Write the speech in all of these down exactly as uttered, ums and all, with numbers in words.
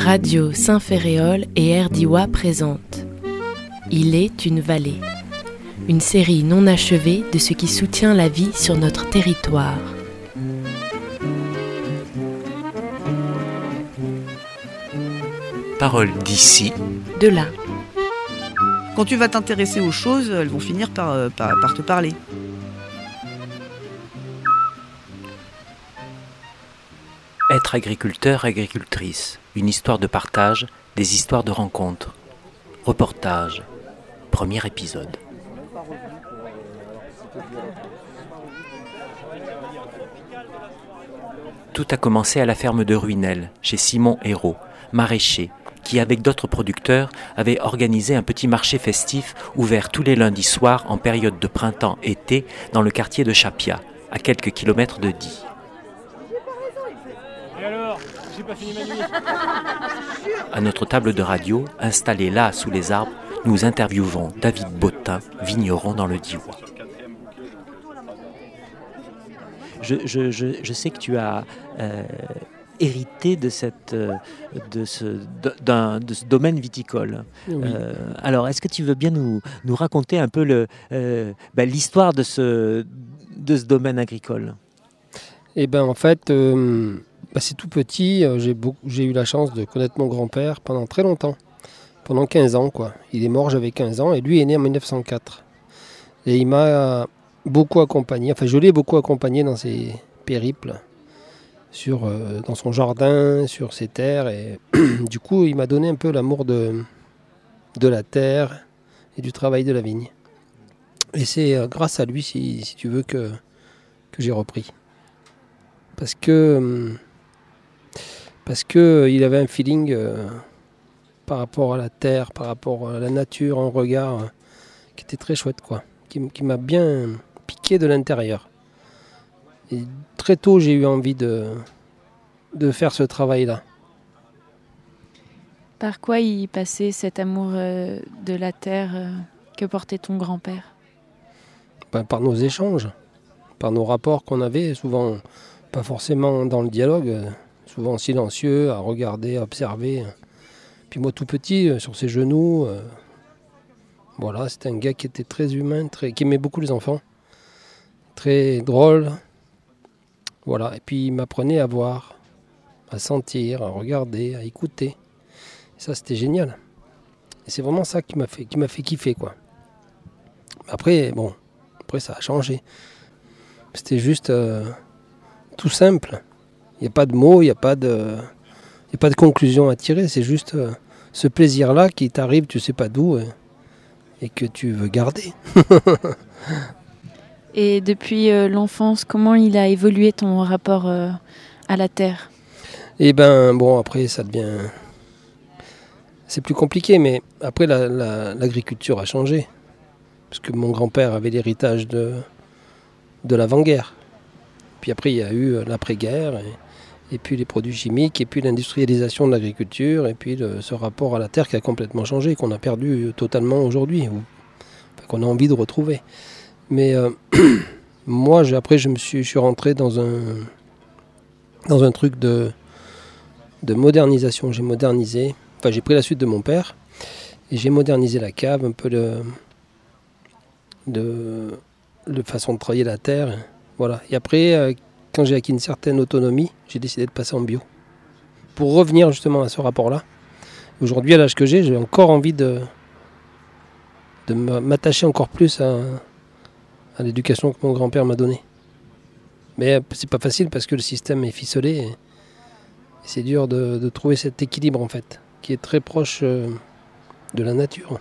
Radio Saint-Ferréol et R D I W A présentent Il est une vallée, une série non achevée de ce qui soutient la vie sur notre territoire. Paroles d'ici, de là. Quand tu vas t'intéresser aux choses, elles vont finir par, par, par te parler. Être agriculteur, agricultrice, une histoire de partage, des histoires de rencontres. Reportage, premier épisode. Tout a commencé à la ferme de Ruinel, chez Simon Hérault, maraîcher, qui avec d'autres producteurs avait organisé un petit marché festif ouvert tous les lundis soirs en période de printemps-été dans le quartier de Chapia, à quelques kilomètres de Die. Et alors, j'ai pas fini ma nuit. À notre table de radio, installée là sous les arbres, nous interviewons David Bottin, vigneron dans le Diois. Je, je, je, je sais que tu as euh, hérité de, cette, de, ce, d'un, de ce domaine viticole. Oui. Euh, alors, est-ce que tu veux bien nous, nous raconter un peu le, euh, ben, l'histoire de ce, de ce domaine agricole ? Eh bien, en fait, euh, bah, c'est tout petit. J'ai, beaucoup, j'ai eu la chance de connaître mon grand-père pendant très longtemps. Pendant quinze ans, quoi. Il est mort, j'avais quinze ans, et lui est né en mille neuf cent quatre. Et il m'a beaucoup accompagné, enfin je l'ai beaucoup accompagné dans ses périples, sur, euh, dans son jardin, sur ses terres. Et du coup, il m'a donné un peu l'amour de, de la terre et du travail de la vigne. Et c'est euh, grâce à lui, si, si tu veux, que, que j'ai repris. Parce que, parce que il avait un feeling... Euh, par rapport à la terre, par rapport à la nature, un regard euh, qui était très chouette, quoi, qui, qui m'a bien piqué de l'intérieur. Et très tôt, j'ai eu envie de, de faire ce travail-là. Par quoi y passait cet amour euh, de la terre euh, que portait ton grand-père ? Ben, par nos échanges, par nos rapports qu'on avait, souvent pas forcément dans le dialogue, euh, souvent silencieux, à regarder, à observer. Puis moi tout petit, euh, sur ses genoux, euh, voilà, c'était un gars qui était très humain, très, qui aimait beaucoup les enfants, très drôle, voilà. Et puis il m'apprenait à voir, à sentir, à regarder, à écouter. Et ça c'était génial. Et c'est vraiment ça qui m'a fait, qui m'a fait kiffer, quoi. Après, bon, après ça a changé. C'était juste euh, tout simple. Il n'y a pas de mots, il n'y a pas de... Il n'y a pas de conclusion à tirer, c'est juste euh, ce plaisir-là qui t'arrive, tu ne sais pas d'où, euh, et que tu veux garder. Et depuis euh, l'enfance, comment il a évolué ton rapport euh, à la terre ? Eh bien, bon, après, ça devient... C'est plus compliqué, mais après, la, la, l'agriculture a changé. Parce que mon grand-père avait l'héritage de, de l'avant-guerre. Puis après, il y a eu l'après-guerre, et... et puis les produits chimiques, et puis l'industrialisation de l'agriculture, et puis le, ce rapport à la terre qui a complètement changé, qu'on a perdu totalement aujourd'hui, ou enfin, qu'on a envie de retrouver. Mais euh, moi, j'ai, après, je me suis, je suis rentré dans un, dans un truc de, de modernisation. J'ai modernisé, enfin j'ai pris la suite de mon père, et j'ai modernisé la cave, un peu de, de, de façon de travailler la terre, voilà. Et après... Euh, quand j'ai acquis une certaine autonomie, j'ai décidé de passer en bio. Pour revenir justement à ce rapport-là. Aujourd'hui, à l'âge que j'ai, j'ai encore envie de, de m'attacher encore plus à, à l'éducation que mon grand-père m'a donnée. Mais c'est pas facile parce que le système est ficelé. Et c'est dur de, de trouver cet équilibre, en fait, qui est très proche de la nature.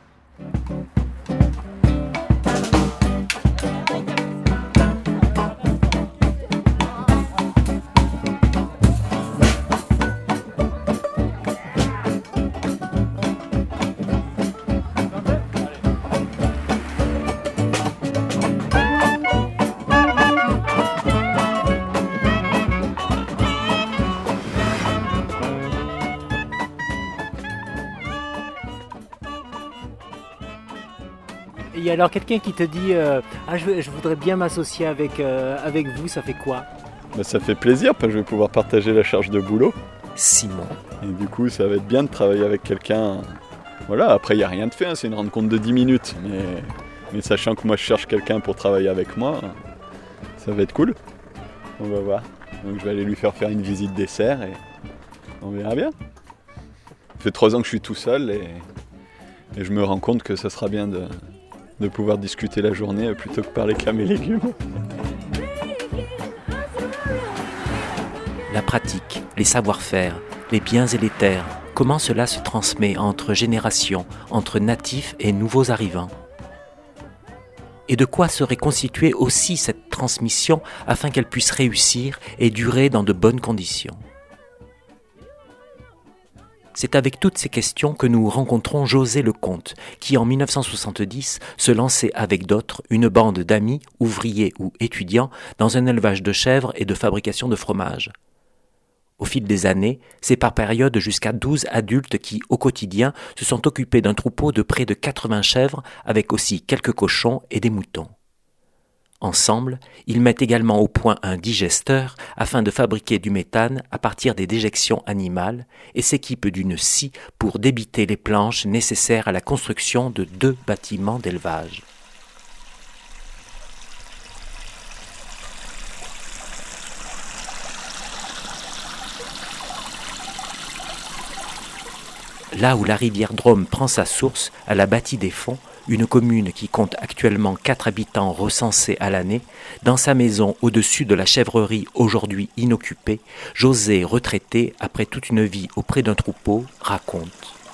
Et alors quelqu'un qui te dit euh, ah, je, je voudrais bien m'associer avec, euh, avec vous, ça fait quoi ? Ben, ça fait plaisir parce que je vais pouvoir partager la charge de boulot. Simon. Et du coup, ça va être bien de travailler avec quelqu'un. Voilà, après, il n'y a rien de fait, hein, c'est une rencontre de dix minutes. Mais, mais sachant que moi, je cherche quelqu'un pour travailler avec moi, ça va être cool. On va voir. Donc, je vais aller lui faire faire une visite dessert et on verra bien. Ça fait trois ans que je suis tout seul et, et je me rends compte que ça sera bien de, de pouvoir discuter la journée plutôt que parler qu'à mes légumes. La pratique, les savoir-faire, les biens et les terres, comment cela se transmet entre générations, entre natifs et nouveaux arrivants? Et de quoi serait constituée aussi cette transmission afin qu'elle puisse réussir et durer dans de bonnes conditions? C'est avec toutes ces questions que nous rencontrons José Lecomte, qui en mille neuf cent soixante-dix se lançait avec d'autres une bande d'amis, ouvriers ou étudiants, dans un élevage de chèvres et de fabrication de fromage. Au fil des années, c'est par période jusqu'à douze adultes qui, au quotidien, se sont occupés d'un troupeau de près de quatre-vingts chèvres, avec aussi quelques cochons et des moutons. Ensemble, ils mettent également au point un digesteur afin de fabriquer du méthane à partir des déjections animales et s'équipent d'une scie pour débiter les planches nécessaires à la construction de deux bâtiments d'élevage. Là où la rivière Drôme prend sa source, à la Bâtie-des-Fonds, une commune qui compte actuellement quatre habitants recensés à l'année, dans sa maison au-dessus de la chèvrerie aujourd'hui inoccupée, José, retraité après toute une vie auprès d'un troupeau, raconte.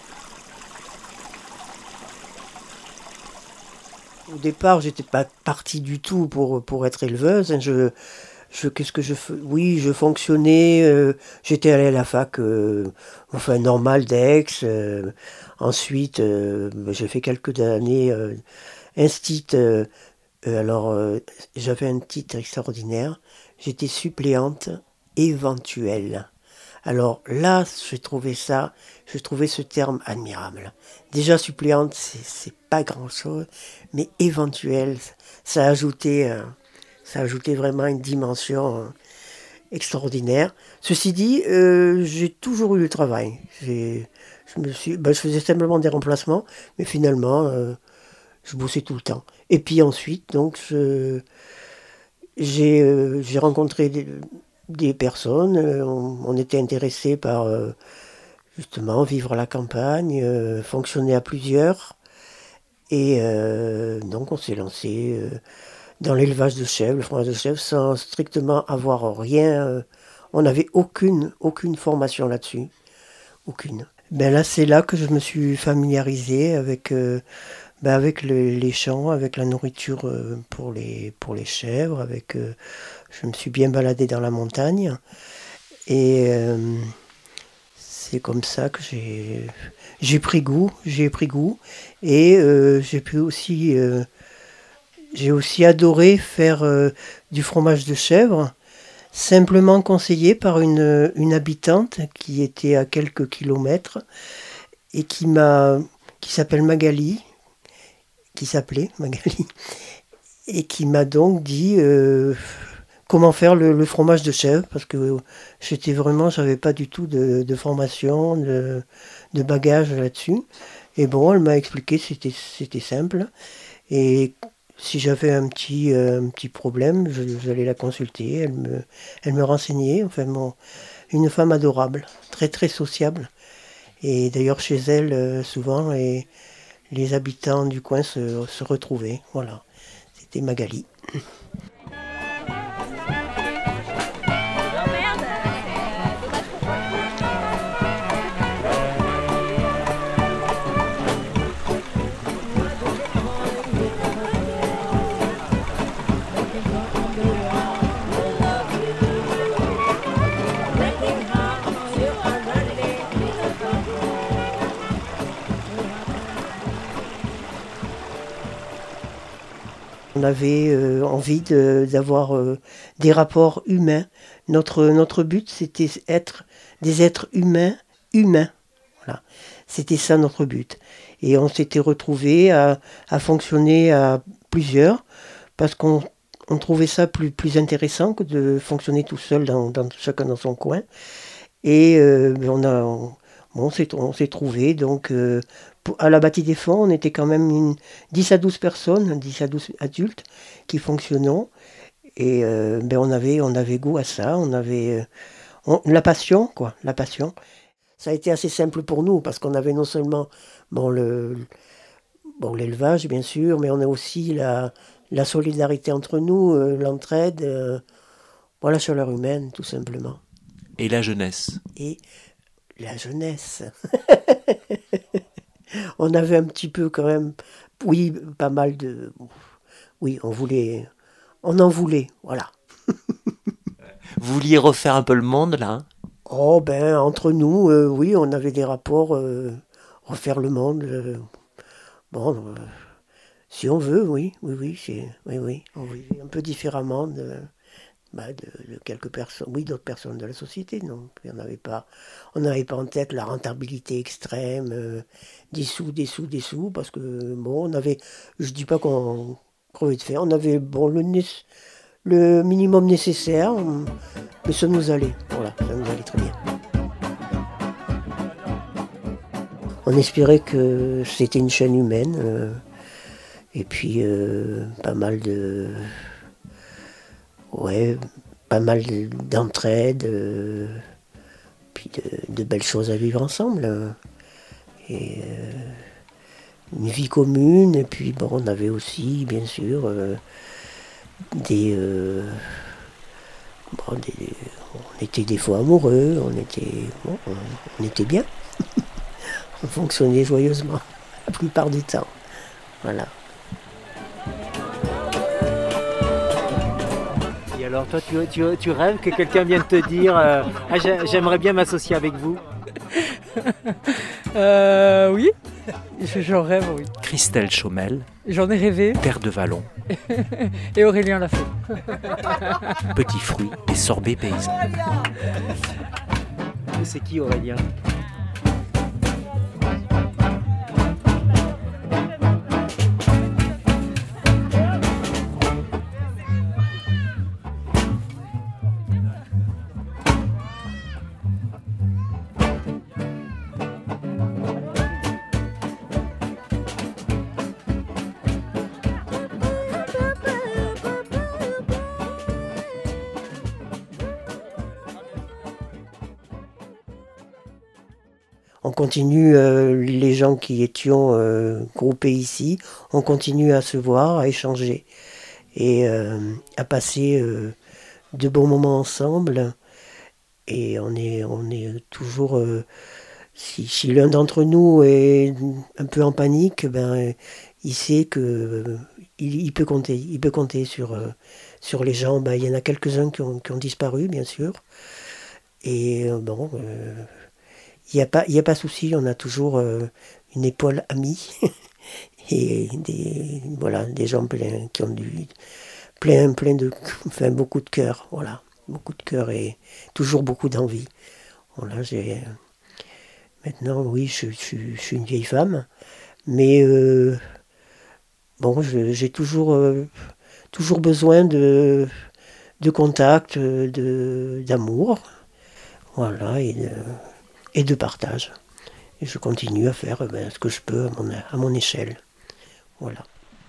Au départ, j'étais pas partie du tout pour, pour être éleveuse. Je, je, qu'est-ce que je fais ? Oui, je fonctionnais. Euh, j'étais allée à la fac, euh, enfin normale d'Aix. Euh, ensuite, euh, j'ai fait quelques années euh, instit. Euh, euh, alors, euh, j'avais un titre extraordinaire. J'étais suppléante éventuelle. Alors là, j'ai trouvé ça, j'ai trouvé ce terme admirable. Déjà suppléante, c'est, c'est pas grand-chose, mais éventuelle, ça a ajouté, euh, ça a ajouté vraiment une dimension euh, extraordinaire. Ceci dit, euh, j'ai toujours eu le travail. J'ai, je me suis, ben, je faisais simplement des remplacements, mais finalement, euh, je bossais tout le temps. Et puis ensuite, donc, je, j'ai, euh, j'ai rencontré des, des personnes. Euh, on, on était intéressés par euh, justement vivre à la campagne, euh, fonctionner à plusieurs. Et euh, donc on s'est lancé euh, dans l'élevage de chèvres, le fromage de chèvres, sans strictement avoir rien. Euh, on n'avait aucune, aucune formation là-dessus. Aucune. Ben là, c'est là que je me suis familiarisé avec, euh, ben avec le, les champs, avec la nourriture euh, pour, les, pour les chèvres. Avec, euh, je me suis bien baladé dans la montagne. Et euh, c'est comme ça que j'ai, j'ai pris goût. J'ai pris goût. Et euh, j'ai pu aussi, euh, j'ai aussi adoré faire euh, du fromage de chèvre, simplement conseillé par une, une habitante qui était à quelques kilomètres et qui m'a, qui s'appelle Magali, qui s'appelait Magali, et qui m'a donc dit euh, comment faire le, le fromage de chèvre, parce que j'étais vraiment, j'avais pas du tout de, de formation, de, de bagage là-dessus. Et bon, elle m'a expliqué, c'était, c'était simple. Et si j'avais un petit, euh, un petit problème, je, j'allais la consulter, elle me, elle me renseignait. Enfin, bon, une femme adorable, très très sociable. Et d'ailleurs, chez elle, euh, souvent, les, les habitants du coin se, se retrouvaient. Voilà, c'était Magali. On avait euh, envie de, d'avoir euh, des rapports humains. Notre, notre but, c'était être des êtres humains, humains. Voilà. C'était ça notre but. Et on s'était retrouvés à, à fonctionner à plusieurs, parce qu'on on trouvait ça plus, plus intéressant que de fonctionner tout seul, dans, dans, chacun dans son coin. Et euh, on a, on, bon, on s'est, on s'est trouvé donc euh, pour, à la Bâtie des Fonds, on était quand même une, dix à douze personnes, dix à douze adultes qui fonctionnaient. Et euh, ben on avait, on avait goût à ça, on avait euh, on, la passion, quoi, la passion. Ça a été assez simple pour nous parce qu'on avait non seulement bon le bon l'élevage bien sûr, mais on a aussi la la solidarité entre nous, euh, l'entraide, euh, bon, la chaleur humaine tout simplement. Et la jeunesse. Et la jeunesse. On avait un petit peu quand même, oui, pas mal de, oui, on voulait, on en voulait, voilà. Vous vouliez refaire un peu le monde là, hein? Oh ben entre nous, euh, oui, on avait des rapports, euh, refaire le monde. Euh, bon, euh, si on veut, oui, oui, oui, c'est, oui, oui, on vivait un peu différemment de, bah, de, de quelques personnes, oui, d'autres personnes de la société. Non, on n'avait pas, on n'avait pas en tête la rentabilité extrême, euh, des sous, des sous, des sous, parce que bon, on avait, je dis pas qu'on crevait de faim, on avait bon le le minimum nécessaire, mais ça nous allait, voilà, ça nous allait très bien. On espérait que c'était une chaîne humaine, euh, et puis euh, pas mal de, ouais, pas mal d'entraide, euh, puis de, de belles choses à vivre ensemble, euh, et euh, une vie commune, et puis bon, on avait aussi, bien sûr, euh, Des, euh, bon, des, on était des fois amoureux, on était, bon, on, on était bien, on fonctionnait joyeusement la plupart du temps, voilà. Et alors toi, tu, tu, tu rêves que quelqu'un vienne te dire euh, ah, j'aimerais bien m'associer avec vous? euh, Oui, j'en rêve, oui. Christelle Chaumel. J'en ai rêvé. Terre de Vallon. Et Aurélien l'a fait. Petits fruits et sorbets paysans. C'est qui Aurélien? On continue, euh, les gens qui étions euh, groupés ici, on continue à se voir, à échanger et euh, à passer euh, de bons moments ensemble. Et on est, on est toujours, euh, si, si l'un d'entre nous est un peu en panique, ben, il sait que euh, il, il peut compter, il peut compter sur, euh, sur les gens. Ben, il y en a quelques-uns qui ont, qui ont disparu, bien sûr. Et euh, bon... Euh, Il n'y a pas, il y a pas souci, on a toujours euh, une épaule amie et des, voilà, des gens pleins qui ont du plein, plein de, enfin beaucoup de cœur, voilà, beaucoup de cœur et toujours beaucoup d'envie. Voilà, j'ai maintenant, oui, je, je, je suis une vieille femme, mais euh, bon, je, j'ai toujours, euh, toujours besoin de, de contact, de, d'amour, voilà, et de, et de partage. Et je continue à faire ben, ce que je peux à mon, à mon échelle. Voilà.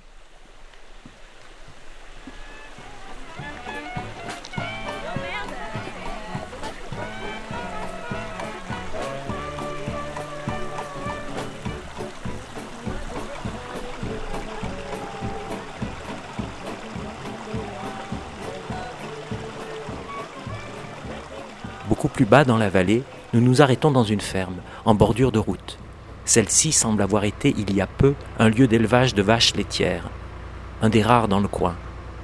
Beaucoup plus bas dans la vallée, nous nous arrêtons dans une ferme, en bordure de route. Celle-ci semble avoir été, il y a peu, un lieu d'élevage de vaches laitières, un des rares dans le coin.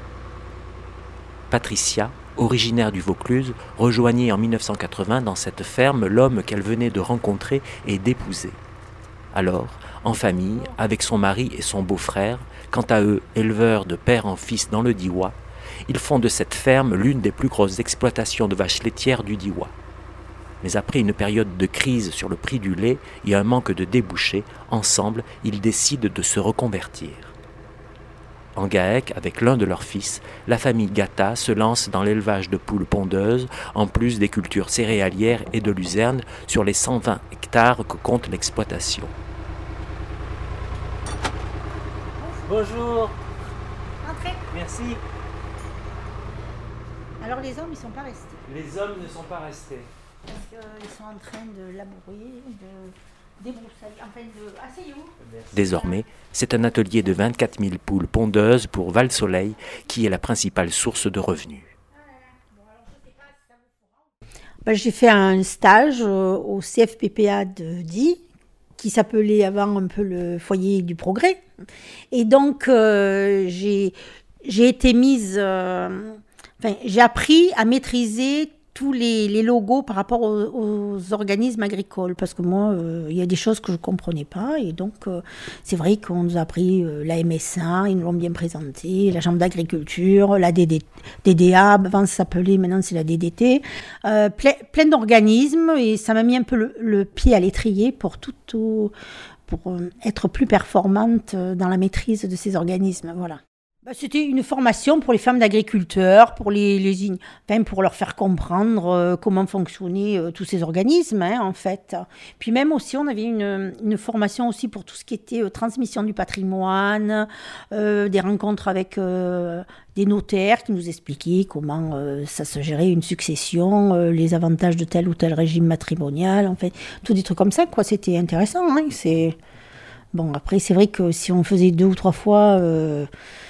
Patricia, originaire du Vaucluse, rejoignait en dix-neuf cent quatre-vingts dans cette ferme l'homme qu'elle venait de rencontrer et d'épouser. Alors, en famille, avec son mari et son beau-frère, quant à eux, éleveurs de père en fils dans le Diois, ils font de cette ferme l'une des plus grosses exploitations de vaches laitières du Diois. Mais après une période de crise sur le prix du lait et un manque de débouchés, ensemble, ils décident de se reconvertir. en Gaec, avec l'un de leurs fils, la famille Gatta se lance dans l'élevage de poules pondeuses, en plus des cultures céréalières et de luzerne, sur les cent vingt hectares que compte l'exploitation. Bonjour. Entrez. Merci. Alors les hommes, ils sont pas restés. Les hommes ne sont pas restés. Parce qu'ils sont en train de labourer, de débroussailler, enfin de... Asseyez-vous. Désormais, c'est un atelier de vingt-quatre mille poules pondeuses pour Val-Soleil qui est la principale source de revenus. Ben, j'ai fait un stage au C F P P A de Die, qui s'appelait avant un peu le foyer du progrès. Et donc, euh, j'ai, j'ai été mise... Euh, enfin, j'ai appris à maîtriser tous les, les logos par rapport aux, aux organismes agricoles. Parce que moi, euh, il y a des choses que je ne comprenais pas. Et donc, euh, c'est vrai qu'on nous a appris euh, la M S A, ils nous l'ont bien présenté, la Chambre d'agriculture, la D D, D D A, avant ça s'appelait, maintenant c'est la D D T. Euh, plein, plein d'organismes, et ça m'a mis un peu le, le pied à l'étrier pour tout... tout pour être plus performante dans la maîtrise de ces organismes. Voilà. Bah, c'était une formation pour les femmes d'agriculteurs, pour, les, les, enfin, pour leur faire comprendre euh, comment fonctionnaient euh, tous ces organismes, hein, en fait. Puis même aussi, on avait une, une formation aussi pour tout ce qui était euh, transmission du patrimoine, euh, des rencontres avec euh, des notaires qui nous expliquaient comment euh, ça se gérait une succession, euh, les avantages de tel ou tel régime matrimonial, en fait, tout des trucs comme ça, quoi. C'était intéressant, hein, c'est... Bon, après, c'est vrai que si on faisait deux ou trois fois... Euh,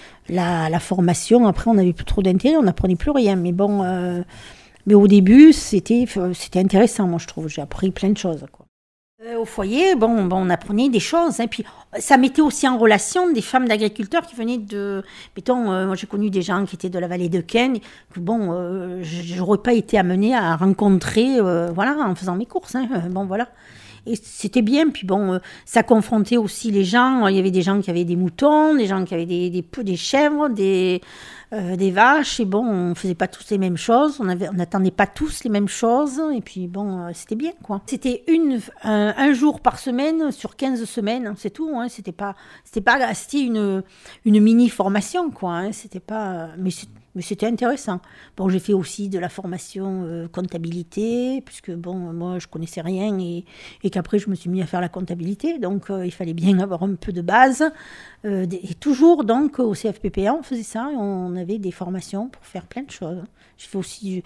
La, la formation, après on n'avait plus trop d'intérêt, on n'apprenait plus rien. Mais bon, euh, mais au début, c'était, c'était intéressant, moi je trouve. J'ai appris plein de choses, quoi. Euh, au foyer, bon, bon, on apprenait des choses. Hein, puis ça mettait aussi en relation des femmes d'agriculteurs qui venaient de... Mettons, euh, moi j'ai connu des gens qui étaient de la vallée de Ken, que bon, euh, j'aurais pas été amenée à rencontrer, euh, voilà, en faisant mes courses. Hein, bon, voilà. Et c'était bien, puis bon, euh, ça confrontait aussi les gens. Il y avait des gens qui avaient des moutons, des gens qui avaient des, des, des chèvres, des, euh, des vaches. Et bon, on ne faisait pas tous les mêmes choses, on n'attendait pas tous les mêmes choses. Et puis bon, euh, c'était bien, quoi. C'était une, un, un jour par semaine sur quinze semaines, c'est tout. Hein, c'était pas, c'était pas, c'était une, une mini-formation, quoi. Hein, c'était pas, mais c'est, Mais c'était intéressant. Bon, j'ai fait aussi de la formation euh, comptabilité, puisque bon, moi, je connaissais rien et, et qu'après, je me suis mis à faire la comptabilité. Donc, euh, il fallait bien avoir un peu de base. Euh, et toujours, donc, au C F P P A, on faisait ça. On avait des formations pour faire plein de choses. J'ai fait aussi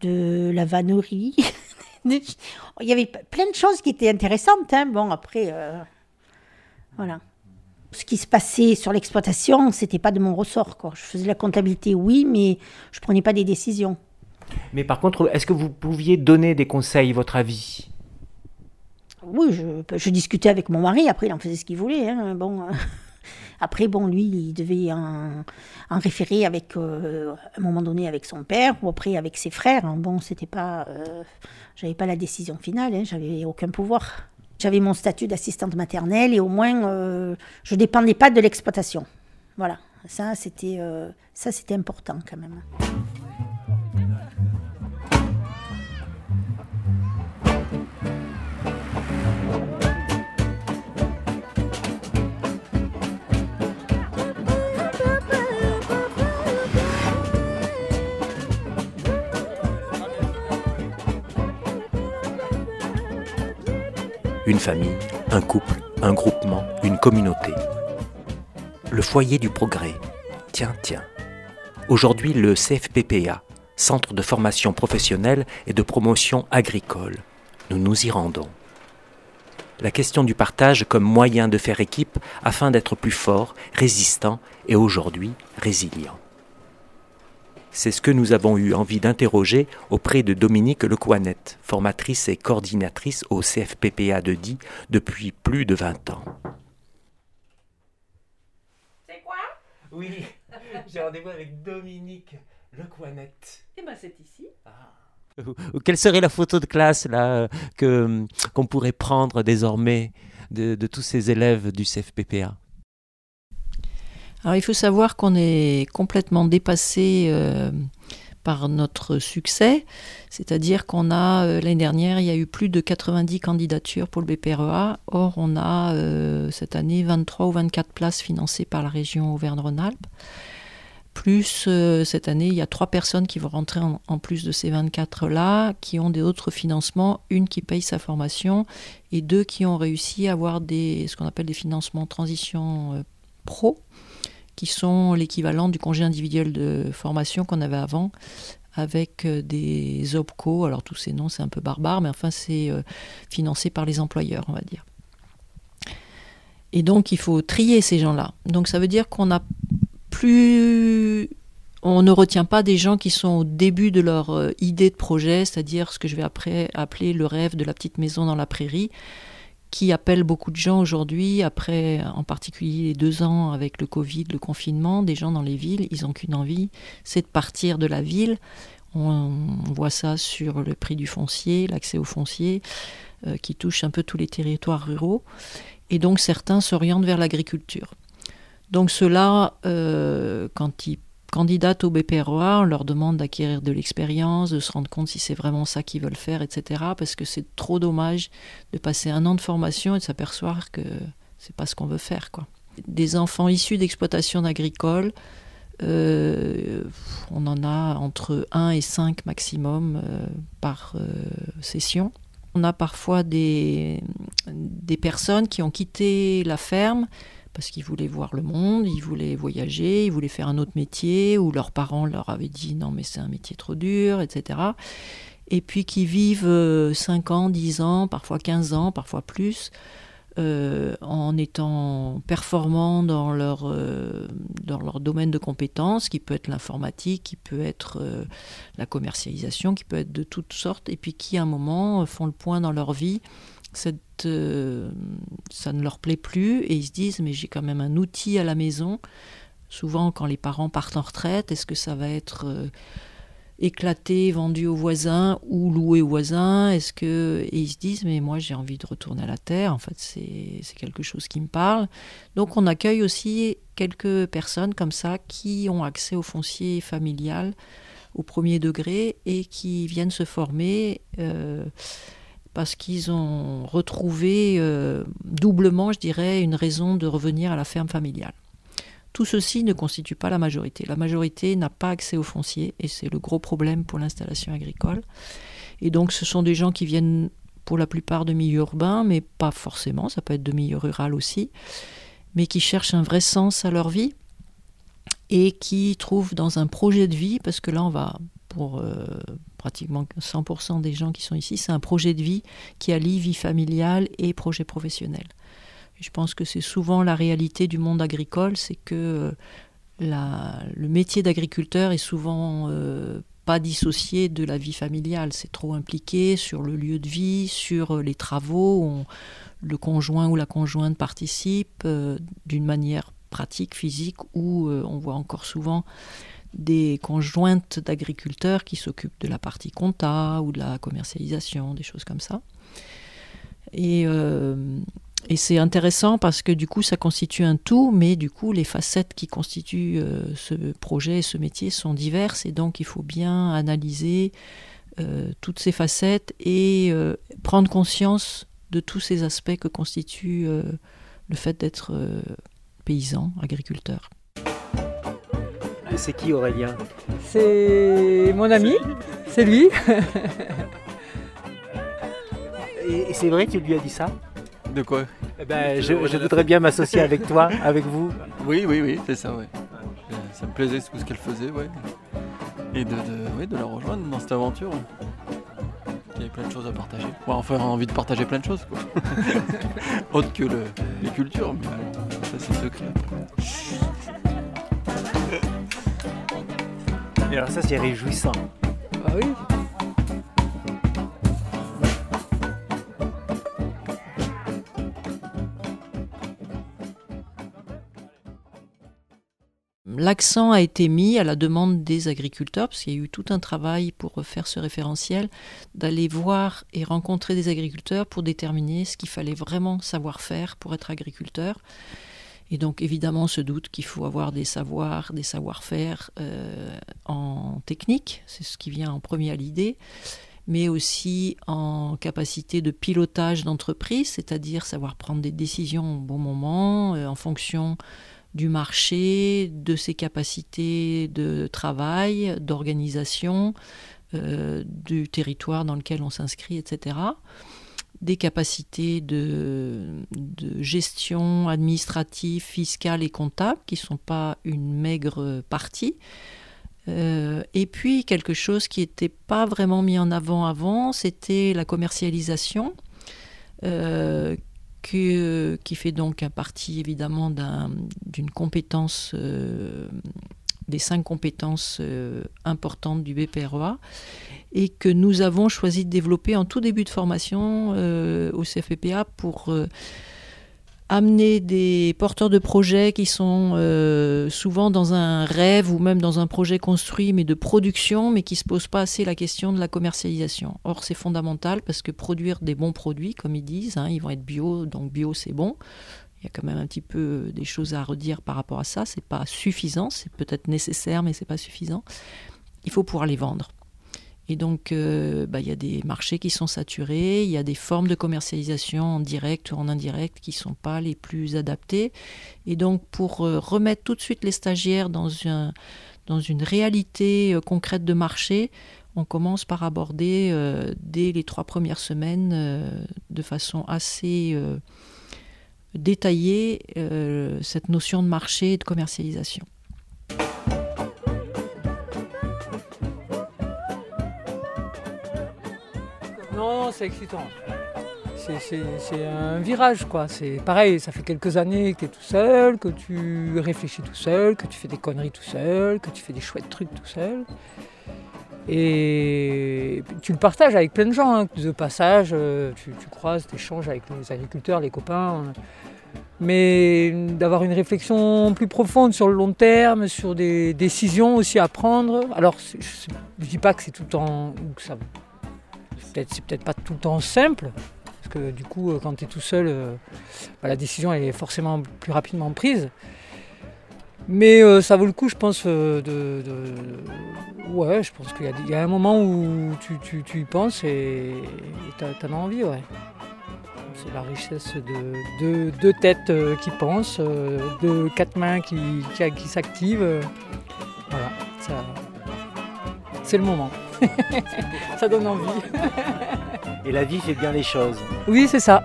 de la vannerie. Il y avait plein de choses qui étaient intéressantes. Hein. Bon, après, euh, voilà. Ce qui se passait sur l'exploitation, c'était pas de mon ressort, quoi. Je faisais la comptabilité, oui, mais je prenais pas des décisions. Mais par contre, est-ce que vous pouviez donner des conseils, votre avis ? Oui, je, je discutais avec mon mari, après il en faisait ce qu'il voulait. Hein. Bon, euh, après, bon, lui, il devait en, en référer avec, euh, à un moment donné avec son père, ou après avec ses frères. Hein. Bon, c'était pas... Euh, j'avais pas la décision finale, hein, j'avais aucun pouvoir. J'avais mon statut d'assistante maternelle et au moins, euh, je ne dépendais pas de l'exploitation. Voilà, ça c'était, euh, ça, c'était important quand même. Une famille, un couple, un groupement, une communauté. Le foyer du progrès. Tiens, tiens. Aujourd'hui, le C F P P A, Centre de formation professionnelle et de promotion agricole. Nous nous y rendons. La question du partage comme moyen de faire équipe afin d'être plus fort, résistant et aujourd'hui résilient. C'est ce que nous avons eu envie d'interroger auprès de Dominique Lecouanette, formatrice et coordinatrice au C F P P A de Die depuis plus de vingt ans. C'est quoi ? Oui, j'ai rendez-vous avec Dominique Lecouanette. Eh bien, c'est ici. Ah. Quelle serait la photo de classe là, que, qu'on pourrait prendre désormais de, de tous ces élèves du C F P P A ? Alors il faut savoir qu'on est complètement dépassé euh, par notre succès, c'est-à-dire qu'on a, euh, l'année dernière, il y a eu plus de quatre-vingt-dix candidatures pour le B P R E A. Or, on a euh, cette année vingt-trois ou vingt-quatre places financées par la région Auvergne-Rhône-Alpes. Plus, euh, cette année, il y a trois personnes qui vont rentrer en, en plus de ces vingt-quatre-là, qui ont des autres financements, une qui paye sa formation et deux qui ont réussi à avoir des, ce qu'on appelle des financements transition euh, pro, qui sont l'équivalent du congé individuel de formation qu'on avait avant, avec euh, des OPCO. Alors tous ces noms, c'est un peu barbare, mais enfin c'est euh, financé par les employeurs, on va dire. Et donc il faut trier ces gens-là. Donc ça veut dire qu'on a plus... On ne retient pas des gens qui sont au début de leur euh, idée de projet, c'est-à-dire ce que je vais après appeler le rêve de la petite maison dans la prairie, qui appelle beaucoup de gens aujourd'hui, après en particulier les deux ans avec le Covid, le confinement, des gens dans les villes, ils n'ont qu'une envie, c'est de partir de la ville. On, on voit ça sur le prix du foncier, l'accès au foncier, euh, qui touche un peu tous les territoires ruraux. Et donc certains s'orientent vers l'agriculture. Donc ceux-là, euh, quand ils candidatent au B P R E A, on leur demande d'acquérir de l'expérience, de se rendre compte si c'est vraiment ça qu'ils veulent faire, et cetera. Parce que c'est trop dommage de passer un an de formation et de s'apercevoir que c'est pas ce qu'on veut faire, quoi. Des enfants issus d'exploitations agricoles, euh, on en a entre un et cinq maximum euh, par euh, session. On a parfois des, des personnes qui ont quitté la ferme parce qu'ils voulaient voir le monde, ils voulaient voyager, ils voulaient faire un autre métier, ou leurs parents leur avaient dit non mais c'est un métier trop dur, et cetera. Et puis qui vivent cinq ans, dix ans, parfois quinze ans, parfois plus, euh, en étant performants dans leur, euh, dans leur domaine de compétences, qui peut être l'informatique, qui peut être euh, la commercialisation, qui peut être de toutes sortes, et puis qui à un moment font le point dans leur vie. Cette, euh, ça ne leur plaît plus et ils se disent mais j'ai quand même un outil à la maison. Souvent quand les parents partent en retraite, est-ce que ça va être euh, éclaté, vendu aux voisins ou loué aux voisins, est-ce que... Et ils se disent mais moi j'ai envie de retourner à la terre, en fait c'est, c'est quelque chose qui me parle. Donc on accueille aussi quelques personnes comme ça qui ont accès au foncier familial au premier degré et qui viennent se former euh, parce qu'ils ont retrouvé euh, doublement, je dirais, une raison de revenir à la ferme familiale. Tout ceci ne constitue pas la majorité. La majorité n'a pas accès au foncier et c'est le gros problème pour l'installation agricole. Et donc ce sont des gens qui viennent pour la plupart de milieux urbains, mais pas forcément, ça peut être de milieu rural aussi, mais qui cherchent un vrai sens à leur vie et qui trouvent dans un projet de vie, parce que là on va... pour euh, pratiquement cent pour cent des gens qui sont ici, c'est un projet de vie qui allie vie familiale et projet professionnel. Et je pense que c'est souvent la réalité du monde agricole, c'est que la, le métier d'agriculteur est souvent euh, pas dissocié de la vie familiale. C'est trop impliqué sur le lieu de vie, sur les travaux, on, le conjoint ou la conjointe participe euh, d'une manière pratique, physique, où euh, on voit encore souvent des conjointes d'agriculteurs qui s'occupent de la partie compta ou de la commercialisation, des choses comme ça. Et, euh, et c'est intéressant parce que du coup ça constitue un tout, mais du coup les facettes qui constituent euh, ce projet et ce métier sont diverses et donc il faut bien analyser euh, toutes ces facettes et euh, prendre conscience de tous ces aspects que constitue euh, le fait d'être euh, paysan, agriculteur. C'est qui Aurélien ? C'est mon ami, c'est lui. Et c'est vrai que tu lui as dit ça ? De quoi ? Eh ben, je, je voudrais bien m'associer avec toi, avec vous. Oui, oui, oui, c'est ça, ouais. Ça me plaisait tout ce qu'elle faisait, ouais. Et de, de, ouais, de la rejoindre dans cette aventure. Il y avait plein de choses à partager. Ouais, enfin, envie de partager plein de choses, quoi. Autre que le, les cultures, mais ça c'est secret. Et alors ça c'est réjouissant. Ah oui. L'accent a été mis à la demande des agriculteurs, parce qu'il y a eu tout un travail pour faire ce référentiel, d'aller voir et rencontrer des agriculteurs pour déterminer ce qu'il fallait vraiment savoir faire pour être agriculteur. Et donc évidemment on se doute qu'il faut avoir des savoirs, des savoir-faire euh, en technique, c'est ce qui vient en premier à l'idée, mais aussi en capacité de pilotage d'entreprise, c'est-à-dire savoir prendre des décisions au bon moment, euh, en fonction du marché, de ses capacités de travail, d'organisation, euh, du territoire dans lequel on s'inscrit, et cetera. Des capacités de, de gestion administrative, fiscale et comptable, qui ne sont pas une maigre partie. Euh, et puis, quelque chose qui n'était pas vraiment mis en avant avant, c'était la commercialisation, euh, que, qui fait donc un partie, évidemment, d'un, d'une compétence, euh, des cinq compétences euh, importantes du B P R E A, et que nous avons choisi de développer en tout début de formation euh, au C F P P A pour euh, amener des porteurs de projets qui sont euh, souvent dans un rêve ou même dans un projet construit mais de production, mais qui ne se posent pas assez la question de la commercialisation. Or, c'est fondamental parce que produire des bons produits, comme ils disent, hein, ils vont être bio, donc bio c'est bon. Il y a quand même un petit peu des choses à redire par rapport à ça. Ce n'est pas suffisant, c'est peut-être nécessaire, mais ce n'est pas suffisant. Il faut pouvoir les vendre. Et donc, euh, bah, y a des marchés qui sont saturés, il y a des formes de commercialisation en direct ou en indirect qui ne sont pas les plus adaptées. Et donc, pour euh, remettre tout de suite les stagiaires dans, un, dans une réalité euh, concrète de marché, on commence par aborder, euh, dès les trois premières semaines, euh, de façon assez euh, détaillée, euh, cette notion de marché et de commercialisation. Non, c'est excitant. C'est, c'est, c'est un virage, quoi. C'est pareil, ça fait quelques années que tu es tout seul, que tu réfléchis tout seul, que tu fais des conneries tout seul, que tu fais des chouettes trucs tout seul. Et tu le partages avec plein de gens, hein. De passage, tu, tu croises, tu échanges avec les agriculteurs, les copains. Mais d'avoir une réflexion plus profonde sur le long terme, sur des décisions aussi à prendre. Alors, je ne dis pas que c'est tout le temps... Que ça, c'est, peut-être, c'est peut-être pas tout le temps simple, parce que du coup, quand tu es tout seul, bah, la décision elle est forcément plus rapidement prise. Mais euh, ça vaut le coup, je pense, euh, de, de... Ouais, je pense qu'il y a, il y a un moment où tu, tu, tu y penses et tu as envie, ouais. C'est la richesse de deux, deux têtes euh, qui pensent, euh, de quatre mains qui, qui, qui s'activent. Euh, voilà, ça, c'est le moment. Ça donne envie. Et la vie fait bien les choses. Oui, c'est ça.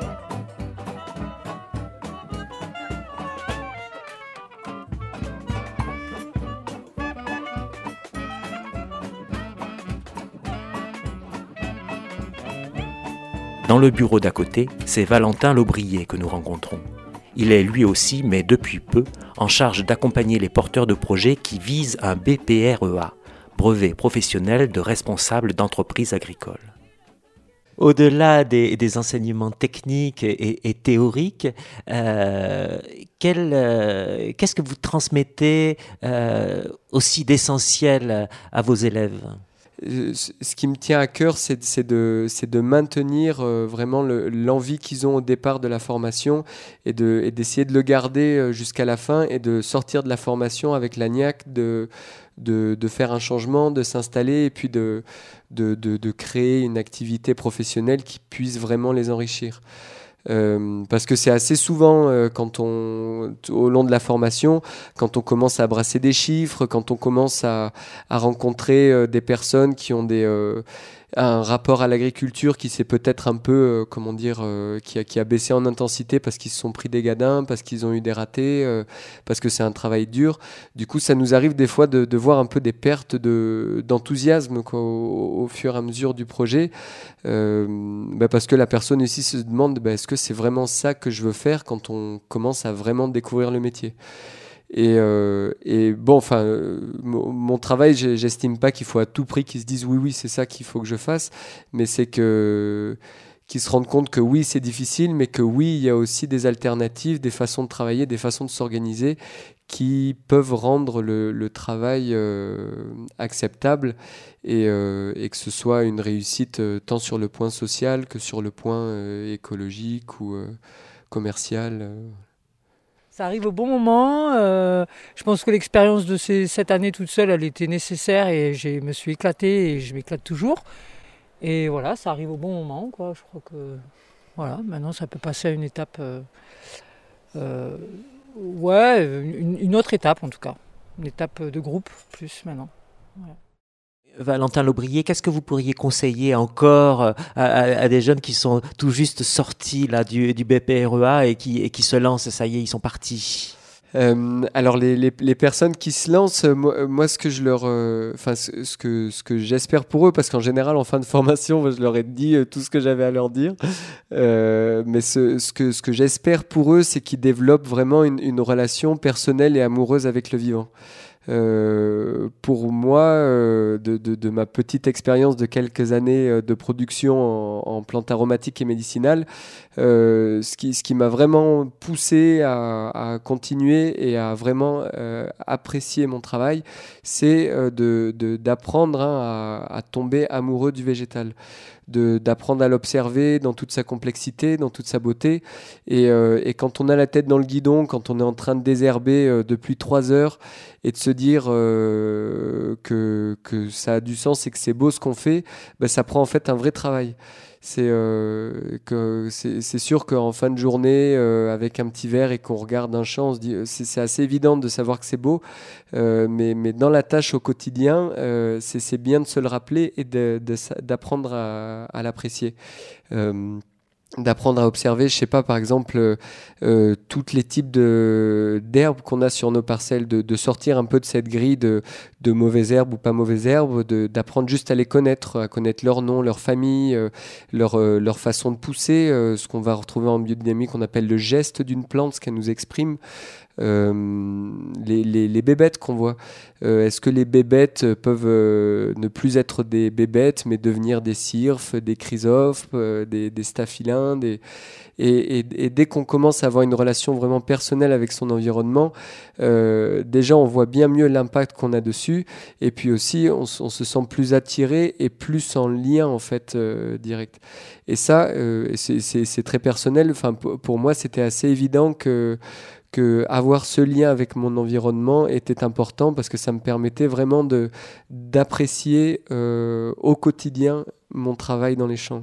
Dans le bureau d'à côté, c'est Valentin Laubrier que nous rencontrons. Il est lui aussi, mais depuis peu, en charge d'accompagner les porteurs de projets qui visent un B P R E A, brevet professionnel de responsable d'entreprise agricole. Au-delà des, des enseignements techniques et, et théoriques, euh, quel, euh, qu'est-ce que vous transmettez euh, aussi d'essentiel à vos élèves ? Ce qui me tient à cœur, c'est, c'est, de, c'est de maintenir euh, vraiment le, l'envie qu'ils ont au départ de la formation et, de, et d'essayer de le garder jusqu'à la fin et de sortir de la formation avec la niaque de, de, de faire un changement, de s'installer et puis de, de, de, de créer une activité professionnelle qui puisse vraiment les enrichir. Euh, parce que c'est assez souvent euh, quand on, au long de la formation, quand on commence à brasser des chiffres, quand on commence à, à rencontrer euh, des personnes qui ont des, euh, un rapport à l'agriculture qui s'est peut-être un peu, euh, comment dire, euh, qui, a, qui a baissé en intensité parce qu'ils se sont pris des gadins, parce qu'ils ont eu des ratés, euh, parce que c'est un travail dur. Du coup, ça nous arrive des fois de, de voir un peu des pertes de, d'enthousiasme quoi, au, au fur et à mesure du projet. Euh, bah parce que la personne ici se demande bah, est-ce que c'est vraiment ça que je veux faire quand on commence à vraiment découvrir le métier. Et, euh, et bon, enfin, euh, mon, mon travail, j'estime pas qu'il faut à tout prix qu'ils se disent oui, oui, c'est ça qu'il faut que je fasse, mais c'est que qu'ils se rendent compte que oui, c'est difficile, mais que oui, il y a aussi des alternatives, des façons de travailler, des façons de s'organiser qui peuvent rendre le, le travail euh, acceptable et, euh, et que ce soit une réussite euh, tant sur le point social que sur le point euh, écologique ou euh, commercial. Euh. Ça arrive au bon moment. Euh, je pense que l'expérience de ces, cette année toute seule, elle était nécessaire et je me suis éclatée et je m'éclate toujours. Et voilà, ça arrive au bon moment, quoi. Je crois que voilà, maintenant ça peut passer à une étape, euh, euh, ouais, une, une autre étape en tout cas, une étape de groupe plus maintenant. Ouais. Valentin Laubrier, qu'est-ce que vous pourriez conseiller encore à, à, à des jeunes qui sont tout juste sortis là, du, du B P R E A et qui, et qui se lancent, ça y est, ils sont partis? Euh, alors les, les, les personnes qui se lancent, moi, moi ce que je leur, enfin euh, ce, ce que ce que j'espère pour eux, parce qu'en général en fin de formation, je leur ai dit euh, tout ce que j'avais à leur dire, euh, mais ce, ce que ce que j'espère pour eux, c'est qu'ils développent vraiment une, une relation personnelle et amoureuse avec le vivant. Euh, pour moi, euh, de, de, de ma petite expérience de quelques années de production en, en plantes aromatiques et médicinales, euh, ce qui, ce qui m'a vraiment poussé à, à continuer et à vraiment euh, apprécier mon travail, c'est euh, de, de, d'apprendre hein, à, à tomber amoureux du végétal. De, d'apprendre à l'observer dans toute sa complexité, dans toute sa beauté. Et, euh, et quand on a la tête dans le guidon, quand on est en train de désherber euh, depuis trois heures et de se dire euh, que, que ça a du sens et que c'est beau ce qu'on fait, ben, ça prend en fait un vrai travail. C'est, euh, que c'est, c'est sûr qu'en fin de journée, euh, avec un petit verre et qu'on regarde un champ, on se dit, c'est, c'est assez évident de savoir que c'est beau, euh, mais, mais dans la tâche au quotidien, euh, c'est, c'est bien de se le rappeler et de, de, d'apprendre à, à l'apprécier. Euh, d'apprendre à observer, je sais pas, par exemple, euh, tous les types de, d'herbes qu'on a sur nos parcelles, de, de sortir un peu de cette grille de, de mauvaises herbes ou pas mauvaises herbes, de, d'apprendre juste à les connaître, à connaître leur nom, leur famille, euh, leur, euh, leur façon de pousser, euh, ce qu'on va retrouver en biodynamique, on appelle le geste d'une plante, ce qu'elle nous exprime. Euh, les, les, les bébêtes qu'on voit. Euh, est-ce que les bébêtes peuvent euh, ne plus être des bébêtes, mais devenir des cirphes, des chrysophes, euh, des, des staphylins des... Et, et, et dès qu'on commence à avoir une relation vraiment personnelle avec son environnement, euh, déjà on voit bien mieux l'impact qu'on a dessus, et puis aussi on, on se sent plus attiré et plus en lien en fait euh, direct. Et ça, euh, c'est, c'est, c'est très personnel. Enfin, pour, pour moi, c'était assez évident que que avoir ce lien avec mon environnement était important parce que ça me permettait vraiment de, d'apprécier euh, au quotidien mon travail dans les champs.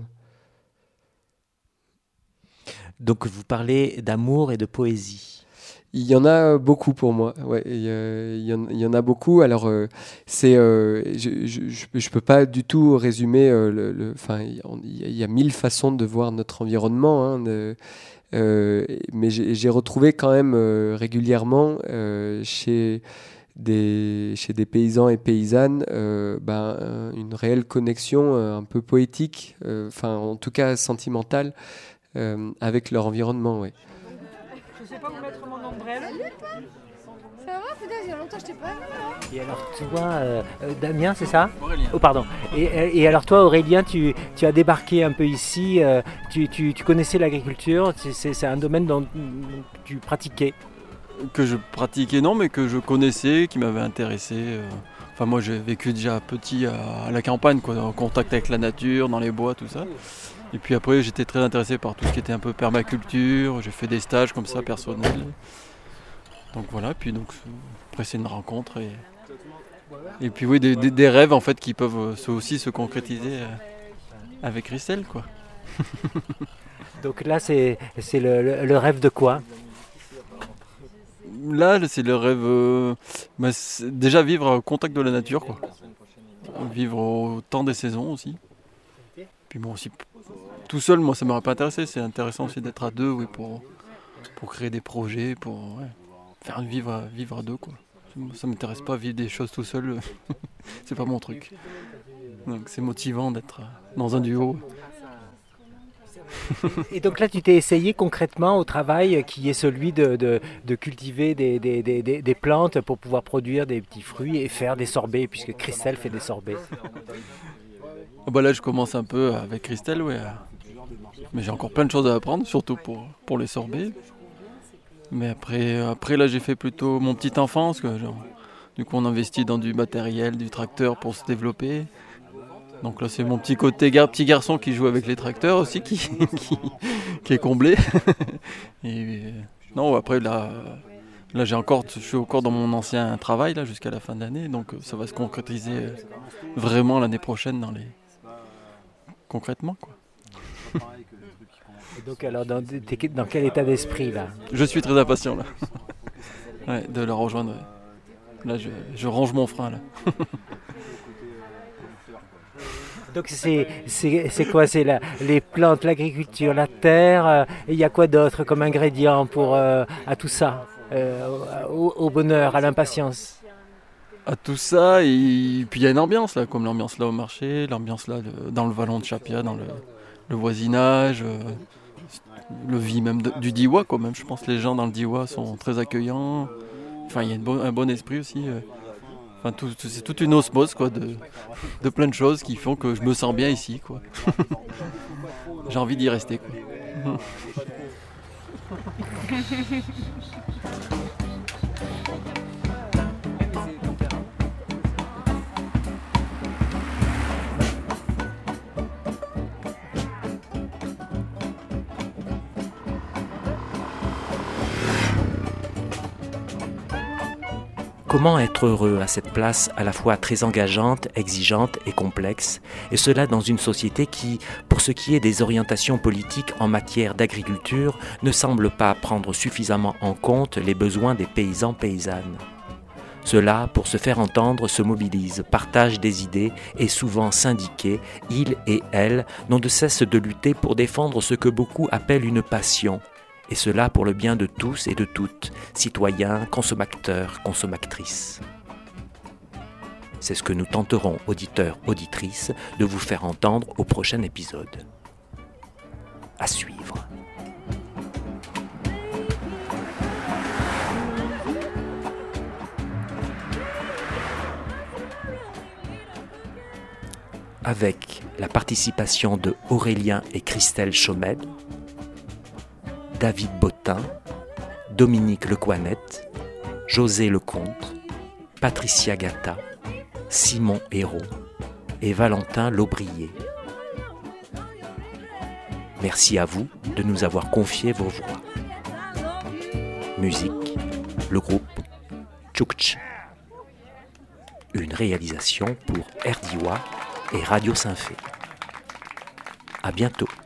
Donc vous parlez d'amour et de poésie. Il y en a beaucoup pour moi, ouais, il, y a, il, y en, il y en a beaucoup. Alors, euh, c'est, euh, je, je, je peux pas du tout résumer, euh, le, le, enfin, il y a mille façons de voir notre environnement, hein, de, Euh, mais j'ai, j'ai retrouvé quand même euh, régulièrement euh, chez, des, chez des paysans et paysannes euh, ben, une réelle connexion euh, un peu poétique, enfin euh, en tout cas sentimentale, euh, avec leur environnement. Ouais. Je sais pas vous mettre mon ombrelle. Ça va, putain, il y a longtemps que je t'ai pas vu. Hein. Et alors toi, euh, euh, Damien, c'est ça? Aurélien. Oh pardon. Et, et alors toi, Aurélien, tu, tu as débarqué un peu ici. Euh, tu, tu, tu connaissais l'agriculture. C'est, c'est, c'est un domaine dont tu pratiquais. Que je pratiquais, non, mais que je connaissais, qui m'avait intéressé. Euh. Enfin, moi, j'ai vécu déjà petit à, à la campagne, quoi, en contact avec la nature, dans les bois, tout ça. Et puis après, j'étais très intéressé par tout ce qui était un peu permaculture. J'ai fait des stages comme ça, personnels. Donc voilà, puis donc après c'est une rencontre et, et puis oui des, des, des rêves en fait qui peuvent aussi se concrétiser avec Christelle, quoi. Donc là c'est, c'est le, le, le rêve de quoi? Là c'est le rêve euh, bah, c'est déjà vivre au contact de la nature, quoi. Vivre au temps des saisons aussi. Puis bon aussi tout seul moi ça m'aurait pas intéressé, c'est intéressant aussi d'être à deux, oui, pour, pour créer des projets, pour ouais. Faire vivre, vivre à deux, quoi. Ça ne m'intéresse pas, vivre des choses tout seul, c'est pas mon truc. Donc c'est motivant d'être dans un duo. Et donc là, tu t'es essayé concrètement au travail qui est celui de, de, de cultiver des, des, des, des plantes pour pouvoir produire des petits fruits et faire des sorbets, puisque Christelle fait des sorbets. Oh bah là, je commence un peu avec Christelle, ouais. Mais j'ai encore plein de choses à apprendre, surtout pour, pour les sorbets. Mais après, après là j'ai fait plutôt mon petite enfance, que genre, du coup on investit dans du matériel, du tracteur pour se développer. Donc là c'est mon petit côté gar- petit garçon qui joue avec les tracteurs aussi, qui, qui, qui est comblé. Et Non, après là, là j'ai encore, je suis encore dans mon ancien travail là jusqu'à la fin de l'année, donc ça va se concrétiser vraiment l'année prochaine dans les concrètement quoi. Et donc alors dans, t'es dans quel état d'esprit là? Je suis très impatient là, ouais, de la rejoindre. Là je, je range mon frein là. Donc c'est, c'est, c'est quoi? C'est la, les plantes, l'agriculture, la terre, euh, et il y a quoi d'autre comme ingrédient pour, euh, à tout ça, euh, au, au bonheur, à l'impatience? À tout ça, et puis il y a une ambiance là, comme l'ambiance là au marché, l'ambiance là de, dans le vallon de Chapia, dans le, le voisinage, euh, le vie même de, du Diois quoi, même je pense que les gens dans le Diois sont très accueillants, enfin il y a une bon, un bon esprit aussi. Euh. Enfin, tout, tout, c'est toute une osmose quoi, de, de plein de choses qui font que je me sens bien ici. Quoi. J'ai envie d'y rester. Quoi. Comment être heureux à cette place à la fois très engageante, exigeante et complexe, et cela dans une société qui, pour ce qui est des orientations politiques en matière d'agriculture, ne semble pas prendre suffisamment en compte les besoins des paysans-paysannes. Ceux-là, pour se faire entendre, se mobilisent, partagent des idées et souvent syndiqués, ils et elles n'ont de cesse de lutter pour défendre ce que beaucoup appellent une passion, et cela pour le bien de tous et de toutes, citoyens, consommateurs, consommatrices. C'est ce que nous tenterons, auditeurs, auditrices, de vous faire entendre au prochain épisode. À suivre. Avec la participation de Aurélien et Christelle Chomel, David Bottin, Dominique Lecoinette, José Lecomte, Patricia Gatta, Simon Hérault et Valentin Laubrier. Merci à vous de nous avoir confié vos voix. Musique, le groupe Tchoukch. Une réalisation pour R D I W A et Radio Saint-Fé. À bientôt.